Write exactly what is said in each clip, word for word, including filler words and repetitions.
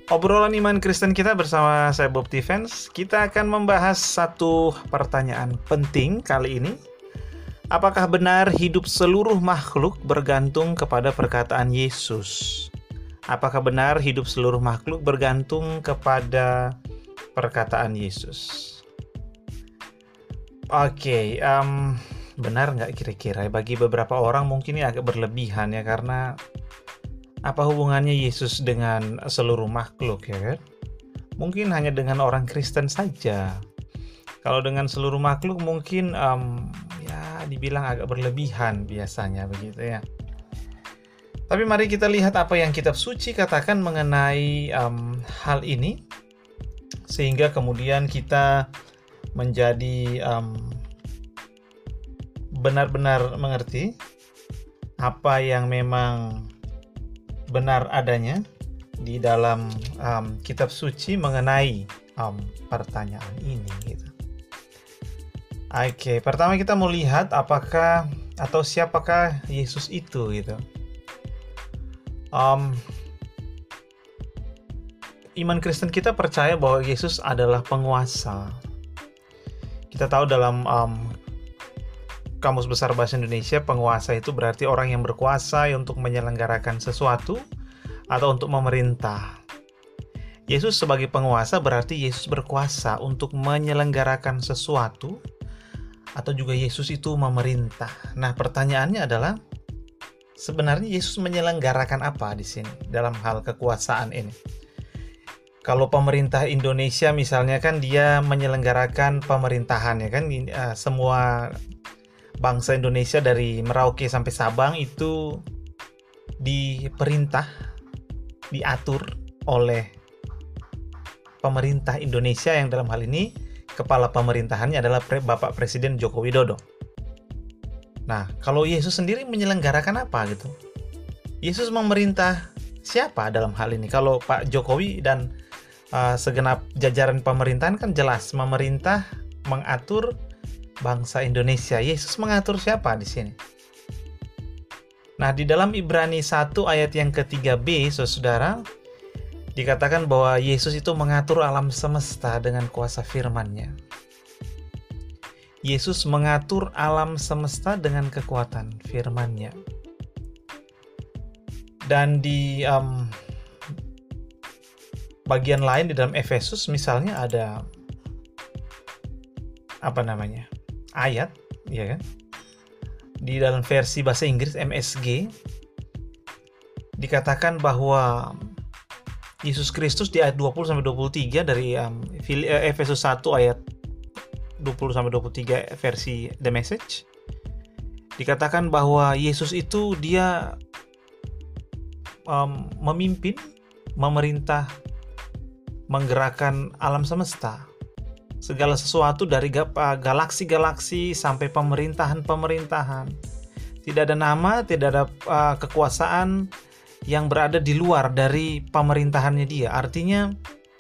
Obrolan iman Kristen kita bersama saya Bob Defense. Kita akan membahas satu pertanyaan penting kali ini. Apakah benar hidup seluruh makhluk bergantung kepada perkataan Yesus? Apakah benar hidup seluruh makhluk bergantung kepada perkataan Yesus? Oke, okay, um, benar nggak kira-kira? Bagi beberapa orang mungkin ini agak berlebihan ya, karena apa hubungannya Yesus dengan seluruh makhluk ya kan? Mungkin hanya dengan orang Kristen saja. Kalau dengan seluruh makhluk mungkin um, ya dibilang agak berlebihan biasanya begitu ya. Tapi mari kita lihat apa yang kitab suci katakan mengenai um, hal ini, sehingga kemudian kita menjadi um, benar-benar mengerti apa yang memang benar adanya di dalam um, kitab suci mengenai um, pertanyaan ini gitu. Oke, okay, pertama kita mau lihat apakah atau siapakah Yesus itu gitu. Um, iman Kristen kita percaya bahwa Yesus adalah penguasa. Kita tahu dalam um, Kamus Besar Bahasa Indonesia, penguasa itu berarti orang yang berkuasa untuk menyelenggarakan sesuatu atau untuk memerintah. Yesus sebagai penguasa berarti Yesus berkuasa untuk menyelenggarakan sesuatu, atau juga Yesus itu memerintah. Nah, pertanyaannya adalah sebenarnya Yesus menyelenggarakan apa di sini dalam hal kekuasaan ini? Kalau pemerintah Indonesia misalnya kan dia menyelenggarakan pemerintahan ya kan, uh, semua bangsa Indonesia dari Merauke sampai Sabang itu diperintah, diatur oleh pemerintah Indonesia yang dalam hal ini kepala pemerintahannya adalah Bapak Presiden Joko Widodo. Nah, kalau Yesus sendiri menyelenggarakan apa gitu? Yesus memerintah siapa dalam hal ini? Kalau Pak Jokowi dan uh, segenap jajaran pemerintahan kan jelas memerintah, mengatur bangsa Indonesia. Yesus mengatur siapa di sini? Nah, di dalam Ibrani satu ayat yang ketiga B, saudara, dikatakan bahwa Yesus itu mengatur alam semesta dengan kuasa firman-Nya. Yesus mengatur alam semesta dengan kekuatan firman-Nya. Dan di um, bagian lain di dalam Efesus misalnya ada apa namanya? ayat, ya kan? Di dalam versi bahasa Inggris M S G dikatakan bahwa Yesus Kristus di ayat dua puluh sampai dua puluh tiga dari um, Efesus satu ayat dua puluh sampai dua puluh tiga versi The Message dikatakan bahwa Yesus itu dia um, memimpin, memerintah, menggerakkan alam semesta. Segala sesuatu dari galaksi-galaksi sampai pemerintahan-pemerintahan. Tidak ada nama, tidak ada uh, kekuasaan yang berada di luar dari pemerintahannya dia. Artinya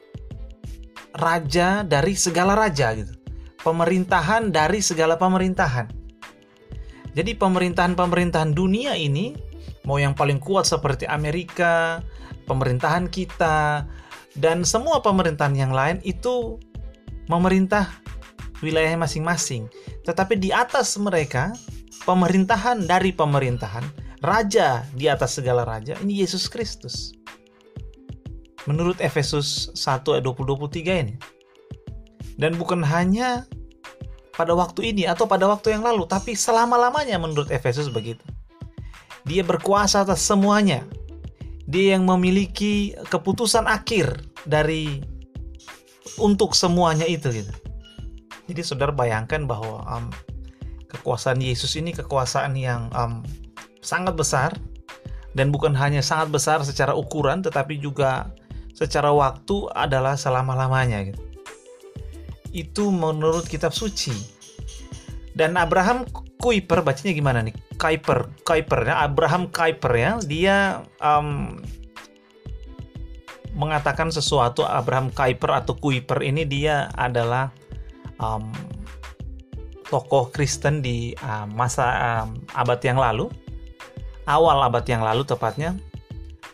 raja dari segala raja gitu. Pemerintahan dari segala pemerintahan. Jadi pemerintahan-pemerintahan dunia ini, mau yang paling kuat seperti Amerika, pemerintahan kita, dan semua pemerintahan yang lain itu memerintah wilayah masing-masing. Tetapi di atas mereka, pemerintahan dari pemerintahan, raja di atas segala raja, ini Yesus Kristus. Menurut Efesus satu ayat dua puluh sampai dua puluh tiga ini. Dan bukan hanya pada waktu ini atau pada waktu yang lalu, tapi selama-lamanya menurut Efesus begitu. Dia berkuasa atas semuanya. Dia yang memiliki keputusan akhir dari untuk semuanya itu gitu. Jadi saudara bayangkan bahwa um, kekuasaan Yesus ini kekuasaan yang um, sangat besar, dan bukan hanya sangat besar secara ukuran tetapi juga secara waktu adalah selama-lamanya gitu. Itu menurut kitab suci. Dan Abraham Kuyper, bacanya gimana nih? Kuyper, Kuyper ya, Abraham Kuyper ya, dia um, mengatakan sesuatu. Abraham Kuyper atau Kuyper ini dia adalah um, tokoh Kristen di uh, masa um, abad yang lalu, awal abad yang lalu tepatnya.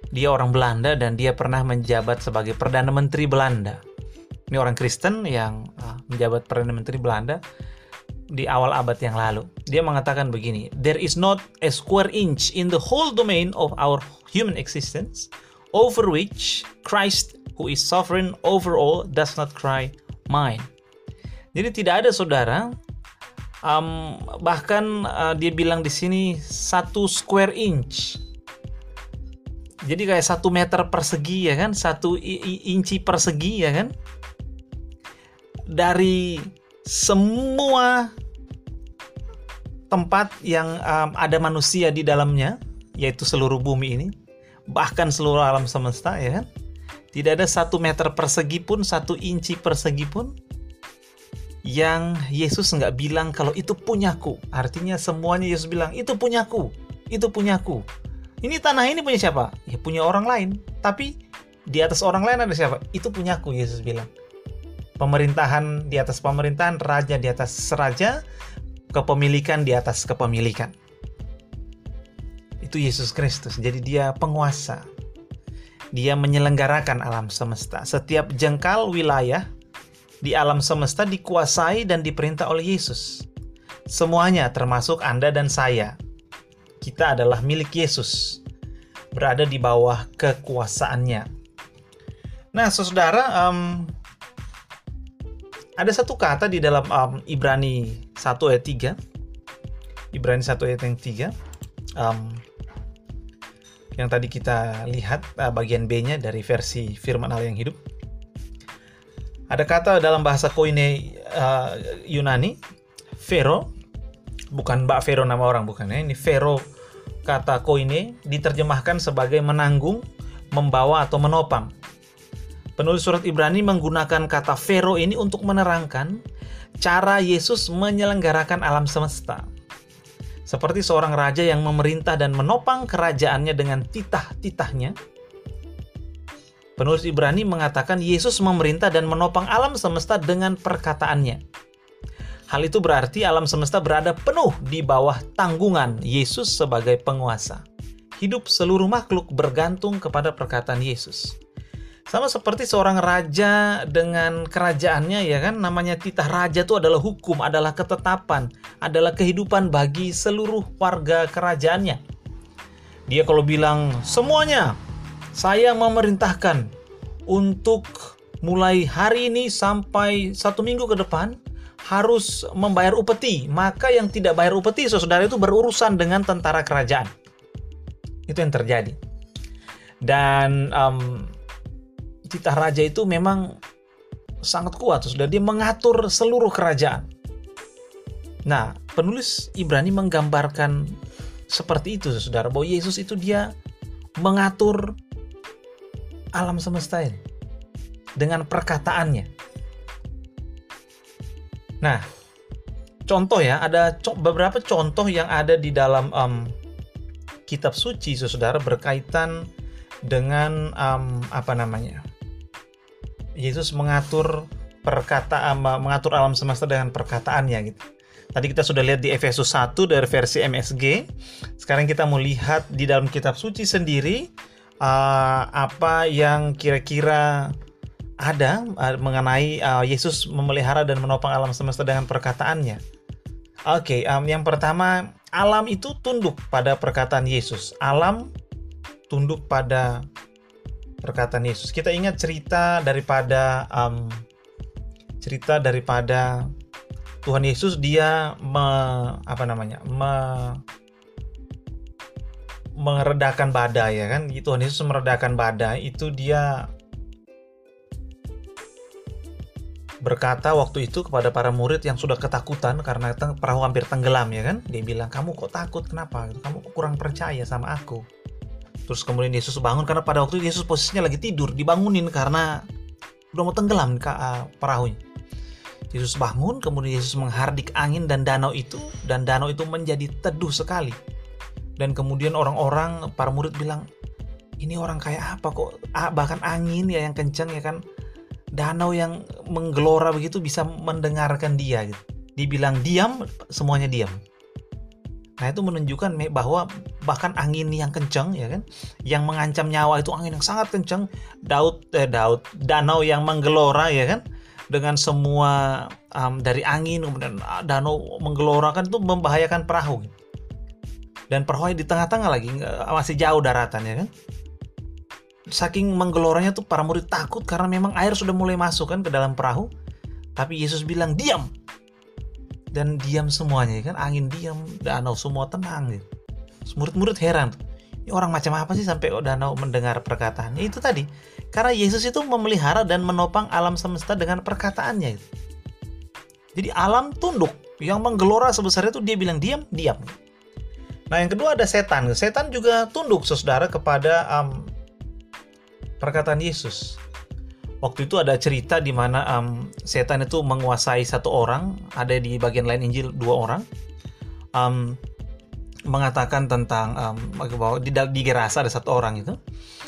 Dia orang Belanda dan dia pernah menjabat sebagai Perdana Menteri Belanda. Ini orang Kristen yang uh, menjabat Perdana Menteri Belanda di awal abad yang lalu. Dia mengatakan begini, "There is not a square inch in the whole domain of our human existence over which Christ, who is sovereign over all, does not cry, mine." Jadi tidak ada, saudara, um, bahkan uh, dia bilang di sini satu square inch. Jadi kayak satu meter persegi, ya kan, satu inci persegi, ya kan, dari semua tempat yang um, ada manusia di dalamnya, yaitu seluruh bumi ini, bahkan seluruh alam semesta, ya kan, tidak ada satu meter persegi pun, satu inci persegi pun yang Yesus nggak bilang kalau itu punyaku. Artinya semuanya Yesus bilang, itu punyaku, itu punyaku. Ini tanah ini punya siapa? Ya punya orang lain. Tapi di atas orang lain ada siapa? Itu punyaku, Yesus bilang. Pemerintahan di atas pemerintahan, raja di atas raja, kepemilikan di atas kepemilikan. Itu Yesus Kristus. Jadi dia penguasa. Dia menyelenggarakan alam semesta. Setiap jengkal wilayah di alam semesta dikuasai dan diperintah oleh Yesus. Semuanya termasuk Anda dan saya. Kita adalah milik Yesus, berada di bawah kekuasaannya. Nah, saudara, um, ada satu kata di dalam um, Ibrani satu ayat tiga. Ibrani satu ayat yang tiga. Um, yang tadi kita lihat uh, bagian B-nya dari versi Firman Allah yang hidup. Ada kata dalam bahasa Koine uh, Yunani, Phero, bukan Mbak Vero nama orang, bukan ya. Ini Phero, kata koine diterjemahkan sebagai menanggung, membawa atau menopang. Penulis surat Ibrani menggunakan kata Phero ini untuk menerangkan cara Yesus menyelenggarakan alam semesta. Seperti seorang raja yang memerintah dan menopang kerajaannya dengan titah-titahnya. Penulis Ibrani mengatakan Yesus memerintah dan menopang alam semesta dengan perkataannya. Hal itu berarti alam semesta berada penuh di bawah tanggungan Yesus sebagai penguasa. Hidup seluruh makhluk bergantung kepada perkataan Yesus. Sama seperti seorang raja dengan kerajaannya, ya kan, namanya titah raja itu adalah hukum, adalah ketetapan, adalah kehidupan bagi seluruh warga kerajaannya. Dia kalau bilang, semuanya saya memerintahkan untuk mulai hari ini sampai satu minggu ke depan harus membayar upeti, maka yang tidak bayar upeti, saudara, itu berurusan dengan tentara kerajaan. Itu yang terjadi. Dan um, titah raja itu memang sangat kuat, saudara. Dia mengatur seluruh kerajaan. Nah, penulis Ibrani menggambarkan seperti itu, saudara, bahwa Yesus itu dia mengatur alam semesta ini dengan perkataannya. Nah, contoh ya, ada co- beberapa contoh yang ada di dalam um, kitab suci, saudara, berkaitan dengan um, apa namanya? Yesus mengatur perkataan, mengatur alam semesta dengan perkataannya gitu. Tadi kita sudah lihat di Efesus satu dari versi M S G. Sekarang kita mau lihat di dalam kitab suci sendiri uh, apa yang kira-kira ada uh, mengenai uh, Yesus memelihara dan menopang alam semesta dengan perkataannya. Oke, okay, um, yang pertama, alam itu tunduk pada perkataan Yesus. Alam tunduk pada perkataan Yesus. Kita ingat cerita daripada um, cerita daripada Tuhan Yesus, dia me, apa namanya? Me, meredakan badai, ya kan? Tuhan Yesus meredakan badai, itu dia berkata waktu itu kepada para murid yang sudah ketakutan karena perahu hampir tenggelam, ya kan? Dia bilang, kamu kok takut, kenapa? Kamu kok kurang percaya sama aku? Terus kemudian Yesus bangun, karena pada waktu itu Yesus posisinya lagi tidur, dibangunin karena udah mau tenggelam ke uh, perahunya. Yesus bangun, kemudian Yesus menghardik angin dan danau itu, dan danau itu menjadi teduh sekali. Dan kemudian orang-orang, para murid bilang, ini orang kayak apa kok? Ah, bahkan angin ya yang kencang, ya kan? Danau yang menggelora begitu bisa mendengarkan dia gitu. Dibilang diam, semuanya diam. Nah, itu menunjukkan bahwa bahkan angin yang kencang, ya kan, yang mengancam nyawa itu angin yang sangat kencang, Daud eh, Daud danau yang menggelora, ya kan, dengan semua um, dari angin kemudian danau menggelora, kan itu membahayakan perahu. Dan perahu di tengah-tengah lagi, masih jauh daratan, ya kan. Saking menggeloranya tuh para murid takut karena memang air sudah mulai masuk kan ke dalam perahu. Tapi Yesus bilang diam. Dan diam semuanya, kan, angin diam, danau semua tenang gitu. Murid-murid heran, ini orang macam apa sih sampai danau mendengar perkataannya. Itu tadi, karena Yesus itu memelihara dan menopang alam semesta dengan perkataannya itu. Jadi alam tunduk, yang menggelora sebesar itu dia bilang diam, diam. Nah, yang kedua ada setan. Setan juga tunduk, saudara, kepada um, perkataan Yesus. Waktu itu ada cerita di mana um, setan itu menguasai satu orang, ada di bagian lain Injil dua orang, um, mengatakan tentang um, bahwa di, di Gerasa ada satu orang itu,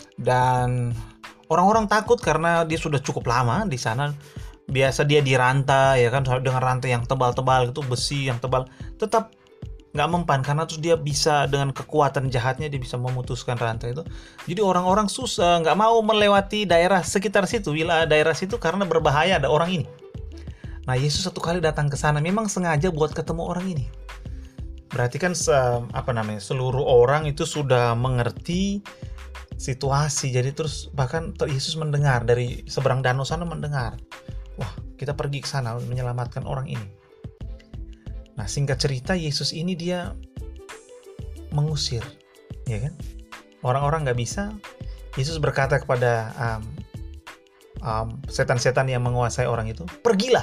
dan orang-orang takut karena dia sudah cukup lama di sana. Biasa dia dirantai, ya kan, dengan rantai yang tebal-tebal itu, besi yang tebal, tetap nggak mempan karena terus dia bisa dengan kekuatan jahatnya dia bisa memutuskan rantai itu. Jadi orang-orang susah, nggak mau melewati daerah sekitar situ, wilayah daerah situ, karena berbahaya ada orang ini. Nah, Yesus satu kali datang ke sana memang sengaja buat ketemu orang ini. Berarti kan se, apa namanya seluruh orang itu sudah mengerti situasi. Jadi terus bahkan Yesus mendengar dari seberang danau sana, mendengar, wah, kita pergi ke sana menyelamatkan orang ini. Nah, singkat cerita, Yesus ini dia mengusir, ya kan? Orang-orang nggak bisa. Yesus berkata kepada um, um, setan-setan yang menguasai orang itu, pergilah.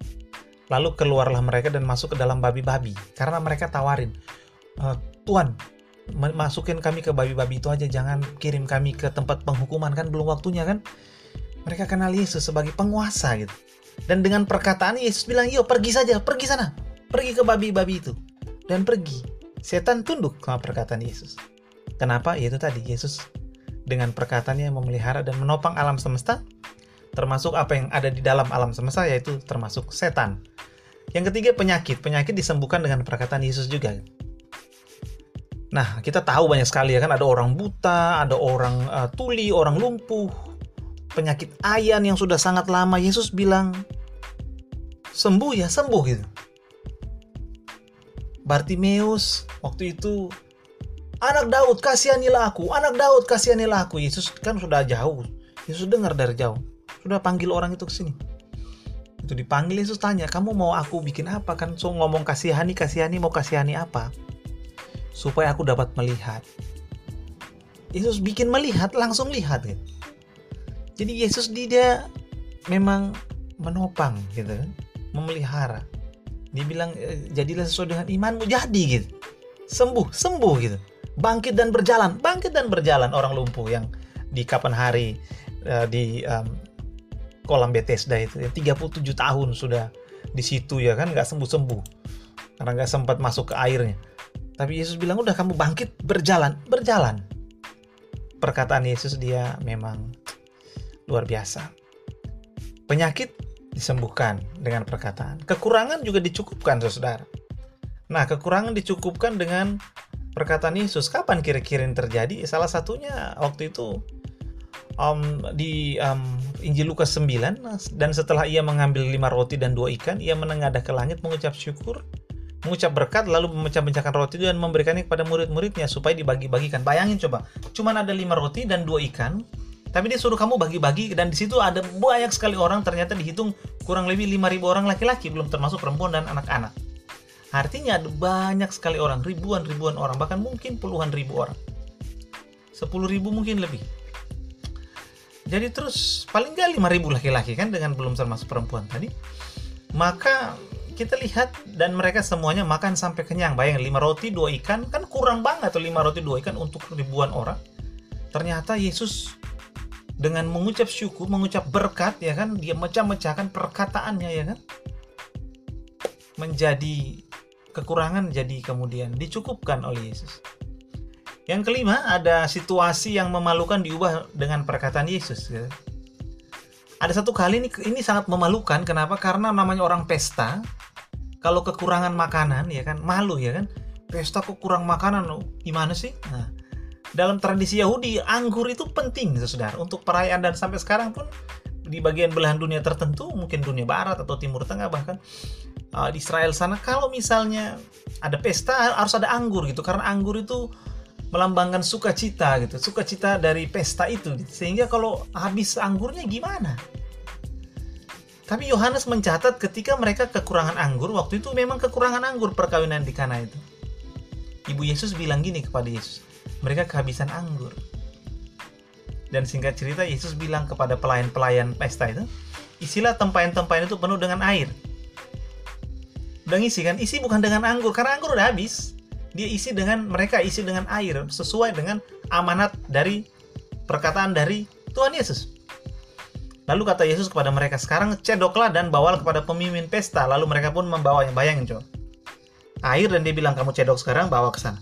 Lalu keluarlah mereka dan masuk ke dalam babi-babi. Karena mereka tawarin, e, Tuhan, masukin kami ke babi-babi itu aja, jangan kirim kami ke tempat penghukuman, kan belum waktunya kan? Mereka kenal Yesus sebagai penguasa gitu. Dan dengan perkataan Yesus bilang, yuk pergi saja, pergi sana. Pergi ke babi-babi itu. Dan pergi. Setan tunduk sama perkataan Yesus. Kenapa? Yaitu tadi, Yesus dengan perkataannya memelihara dan menopang alam semesta, termasuk apa yang ada di dalam alam semesta, yaitu termasuk setan. Yang ketiga, penyakit. Penyakit disembuhkan dengan perkataan Yesus juga. Nah, kita tahu banyak sekali, ya kan, ada orang buta, ada orang uh, tuli, orang lumpuh, penyakit ayan yang sudah sangat lama. Yesus bilang, sembuh ya, sembuh gitu. Bartimeus waktu itu, anak Daud kasihanilah aku, anak Daud kasihanilah aku. Yesus kan sudah jauh, Yesus dengar dari jauh, sudah panggil orang itu ke sini. Itu dipanggil, Yesus tanya, kamu mau aku bikin apa? Kan so ngomong kasihani, kasihani, mau kasihani apa? Supaya aku dapat melihat. Yesus bikin melihat, langsung lihat gitu. Jadi Yesus dia memang menopang gitu kan, memelihara. Dia bilang, jadilah sesuai dengan imanmu, jadi gitu. Sembuh, sembuh gitu. Bangkit dan berjalan, bangkit dan berjalan. Orang lumpuh yang di kapan hari uh, di um, kolam Bethesda itu, ya, tiga puluh tujuh tahun sudah di situ, ya kan, nggak sembuh-sembuh. Karena nggak sempat masuk ke airnya. Tapi Yesus bilang, udah kamu bangkit, berjalan, berjalan. Perkataan Yesus dia memang luar biasa. Penyakit disembuhkan dengan perkataan. Kekurangan juga dicukupkan, saudara. Nah, kekurangan dicukupkan dengan perkataan Yesus. Kapan kira-kira ini terjadi? Salah satunya waktu itu um, di um, Injil Lukas sembilan, dan setelah ia mengambil lima roti dan dua ikan, ia menengadah ke langit, mengucap syukur, mengucap berkat, lalu memecah-mecahkan roti itu dan memberikannya kepada murid-muridnya supaya dibagi-bagikan. Bayangin coba, cuman ada lima roti dan dua ikan, tapi dia suruh kamu bagi-bagi, dan di situ ada banyak sekali orang, ternyata dihitung kurang lebih lima ribu orang laki-laki, belum termasuk perempuan dan anak-anak. Artinya ada banyak sekali orang, ribuan-ribuan orang, bahkan mungkin puluhan ribu orang. sepuluh ribu mungkin lebih. Jadi terus paling nggak lima ribu laki-laki kan, dengan belum termasuk perempuan tadi. Maka kita lihat, dan mereka semuanya makan sampai kenyang. Bayangin, lima roti, dua ikan, kan kurang banget tuh lima roti, dua ikan untuk ribuan orang. Ternyata Yesus dengan mengucap syukur, mengucap berkat, ya kan, dia mecah-mecahkan perkataannya, ya kan, menjadi kekurangan, jadi kemudian dicukupkan oleh Yesus. Yang kelima, ada situasi yang memalukan diubah dengan perkataan Yesus, ya. Ada satu kali ini, ini sangat memalukan. Kenapa? Karena namanya orang pesta, kalau kekurangan makanan, ya kan, malu, ya kan. pesta kok kurang makanan, gimana sih? Nah, dalam tradisi Yahudi, anggur itu penting, saudara, untuk perayaan, dan sampai sekarang pun di bagian belahan dunia tertentu, mungkin dunia barat atau timur tengah bahkan uh, di Israel sana, kalau misalnya ada pesta harus ada anggur gitu, karena anggur itu melambangkan sukacita gitu, sukacita dari pesta itu gitu. Sehingga kalau habis anggurnya gimana? Tapi Yohanes mencatat ketika mereka kekurangan anggur, waktu itu memang kekurangan anggur perkawinan di Kana itu. Ibu Yesus bilang gini kepada Yesus, mereka kehabisan anggur. Dan singkat cerita, Yesus bilang kepada pelayan-pelayan pesta itu, isilah tempayan-tempayan itu penuh dengan air. Udah ngisi kan? Isi bukan dengan anggur, karena anggur udah habis. Dia isi dengan, mereka isi dengan air, sesuai dengan amanat dari perkataan dari Tuhan Yesus. Lalu kata Yesus kepada mereka, sekarang cedoklah dan bawalah kepada pemimpin pesta. Lalu mereka pun membawanya. Bayangin coba, air, dan dia bilang, kamu cedok sekarang, bawa ke sana.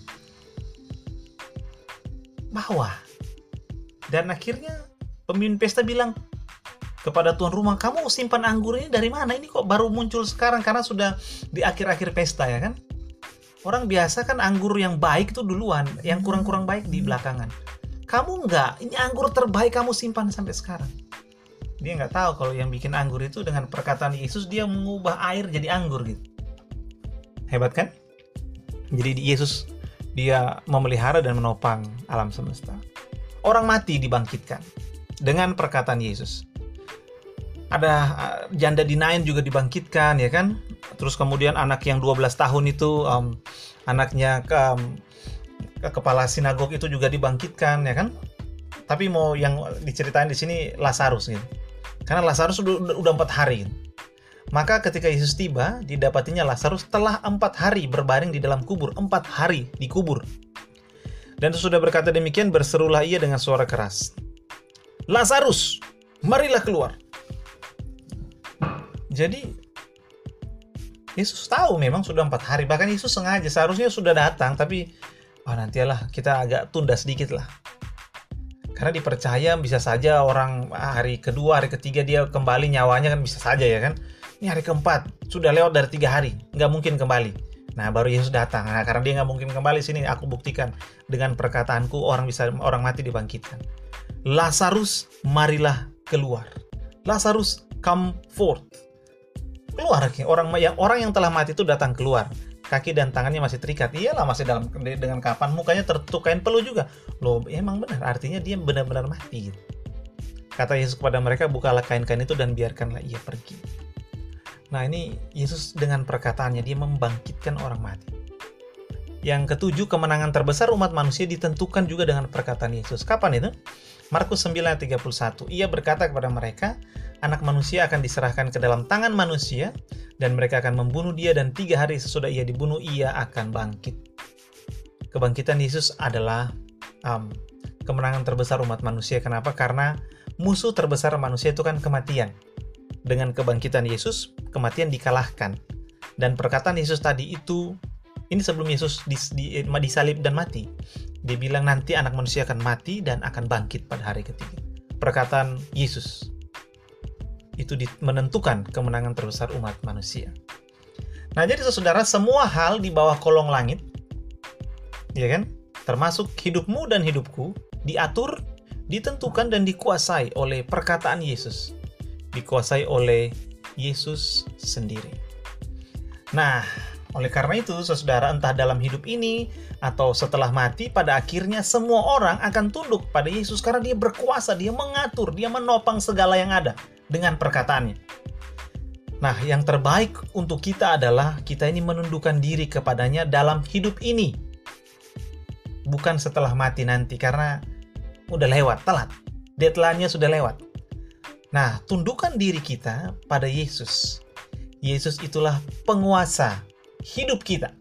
Bawa. Dan akhirnya pemimpin pesta bilang kepada tuan rumah, kamu simpan anggur ini dari mana? Ini kok baru muncul sekarang, karena sudah di akhir-akhir pesta ya kan? Orang biasa kan anggur yang baik itu duluan, yang kurang-kurang baik di belakangan. Kamu enggak, ini anggur terbaik kamu simpan sampai sekarang. Dia nggak tahu kalau yang bikin anggur itu dengan perkataan Yesus, dia mengubah air jadi anggur gitu. Hebat kan? Jadi Yesus, dia memelihara dan menopang alam semesta. Orang mati dibangkitkan dengan perkataan Yesus. Ada uh, janda di Nain juga dibangkitkan ya kan? Terus kemudian anak yang dua belas tahun itu, um, anaknya ke, um, ke kepala sinagog itu juga dibangkitkan ya kan? Tapi mau yang diceritain di sini Lazarus gitu. Karena Lazarus udah, udah empat hari gitu. Maka ketika Yesus tiba, didapatinya Lazarus telah empat hari berbaring di dalam kubur. Empat hari dikubur. Dan sesudah berkata demikian, berserulah ia dengan suara keras, Lazarus, marilah keluar. Jadi Yesus tahu memang sudah empat hari. Bahkan Yesus sengaja, seharusnya sudah datang, tapi oh, nantilah kita agak tunda sedikit lah. Karena dipercaya bisa saja orang hari kedua, hari ketiga dia kembali nyawanya kan, bisa saja ya kan. Ini hari keempat, sudah lewat dari tiga hari, nggak mungkin kembali. Nah baru Yesus datang. Nah, karena dia nggak mungkin kembali, sini aku buktikan dengan perkataanku orang bisa orang mati dibangkitkan. Lazarus, marilah keluar. Lazarus, come forth. Keluar, orang yang orang yang telah mati itu datang keluar. Kaki dan tangannya masih terikat. Iyalah, masih dalam dengan kapan, mukanya tertutup kain peluh juga. Loh, emang benar, artinya dia benar-benar mati. Kata Yesus kepada mereka, bukalah kain-kain itu dan biarkanlah ia pergi. Nah, ini Yesus dengan perkataannya, dia membangkitkan orang mati. Yang ketujuh, kemenangan terbesar umat manusia ditentukan juga dengan perkataan Yesus. Kapan itu? Markus sembilan ayat tiga puluh satu. Ia berkata kepada mereka, anak manusia akan diserahkan ke dalam tangan manusia, dan mereka akan membunuh dia, dan tiga hari sesudah ia dibunuh, ia akan bangkit. Kebangkitan Yesus adalah um, kemenangan terbesar umat manusia. Kenapa? Karena musuh terbesar manusia itu kan kematian. Dengan kebangkitan Yesus, kematian dikalahkan. Dan perkataan Yesus tadi itu, ini sebelum Yesus dis, di, disalib dan mati. Dia bilang nanti anak manusia akan mati dan akan bangkit pada hari ketiga. Perkataan Yesus itu menentukan kemenangan terbesar umat manusia. Nah, jadi saudara, semua hal di bawah kolong langit, ya kan, termasuk hidupmu dan hidupku, diatur, ditentukan dan dikuasai oleh perkataan Yesus, dikuasai oleh Yesus sendiri. Nah, oleh karena itu, saudara, entah dalam hidup ini atau setelah mati, pada akhirnya semua orang akan tunduk pada Yesus karena dia berkuasa, dia mengatur, dia menopang segala yang ada dengan perkataannya. Nah, yang terbaik untuk kita adalah kita ini menundukkan diri kepadanya dalam hidup ini. Bukan setelah mati nanti, karena udah lewat, telat. Deadline-nya sudah lewat. Nah, tundukkan diri kita pada Yesus. Yesus itulah penguasa hidup kita.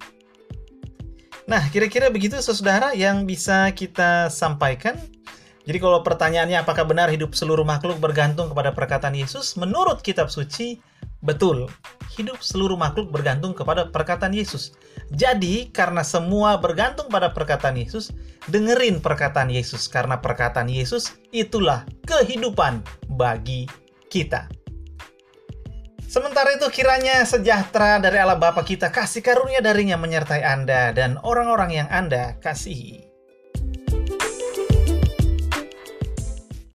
Nah, kira-kira begitu saudara yang bisa kita sampaikan. Jadi kalau pertanyaannya apakah benar hidup seluruh makhluk bergantung kepada perkataan Yesus? Menurut kitab suci, betul. Hidup seluruh makhluk bergantung kepada perkataan Yesus. Jadi, karena semua bergantung pada perkataan Yesus, dengerin perkataan Yesus. Karena perkataan Yesus itulah kehidupan bagi kita. Sementara itu kiranya sejahtera dari Allah Bapa kita, kasih karunia darinya menyertai Anda dan orang-orang yang Anda kasihi.